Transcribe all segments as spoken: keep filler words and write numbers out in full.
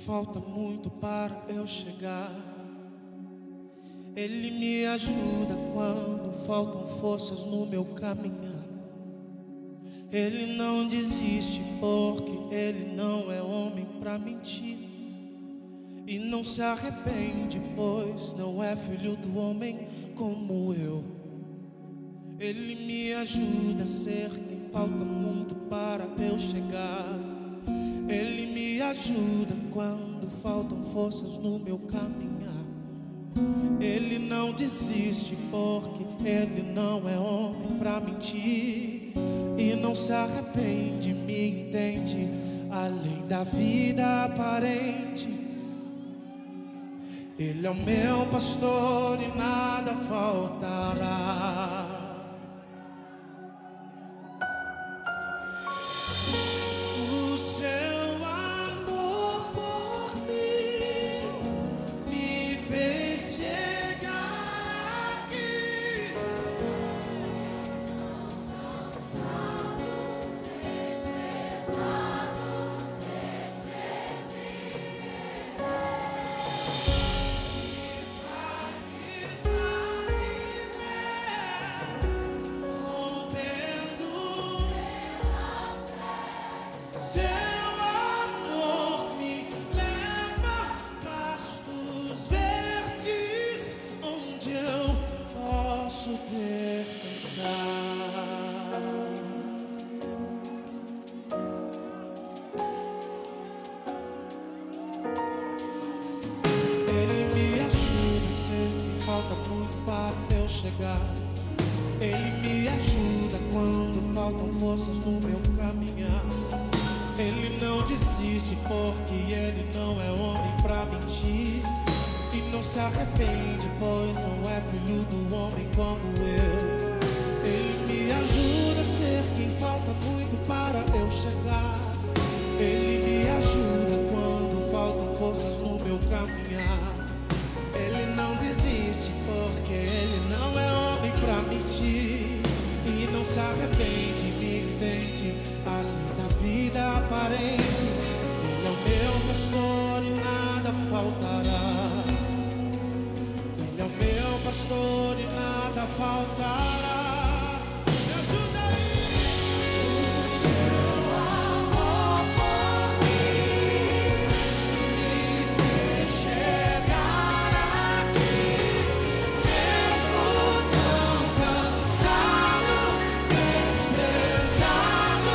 falta muito para eu chegar. Ele me ajuda quando faltam forças no meu caminhar. Ele não desiste porque ele não é homem pra mentir. E não se arrepende, pois não é filho do homem como eu. Ele me ajuda a ser quem falta muito para eu chegar. Ele me ajuda quando faltam forças no meu caminhar. Ele não desiste porque ele não é homem pra mentir. E não se arrepende, me entende, além da vida aparente. Ele é o meu pastor e nada faltará. O seu amor por mim me fez chegar aqui. Cansado, desprezado, desprezível. Falta muito para eu chegar. Ele me ajuda quando faltam forças no meu caminhar. Ele não desiste porque ele não é homem pra mentir. E não se arrepende, pois não é filho do homem como eu. Ele me ajuda a ser quem falta muito para eu chegar. Ele me ajuda quando faltam forças no meu caminhar. Ele não desiste porque ele não é homem pra mentir. E não se arrepende, me entende, além da vida aparente. Ele é o meu pastor e nada faltará. Ele é o meu pastor e nada faltará. Me ajuda aí. O seu amor por mim me fez chegar aqui. Mesmo tão cansado, desprezado,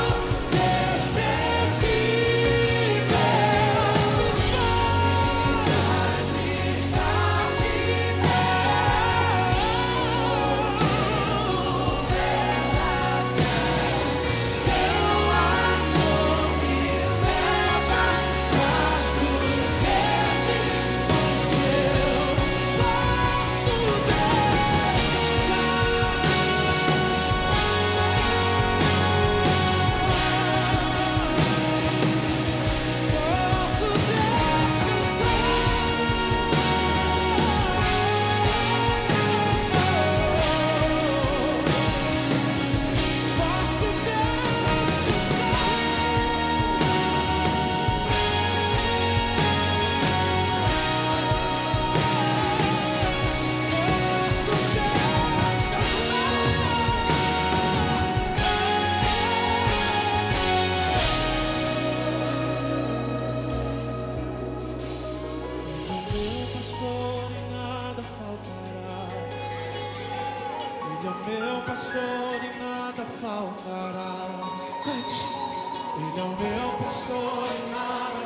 desprezível, faz estar de pé. Meu pastor e nada faltará. Ele é o meu pastor e nada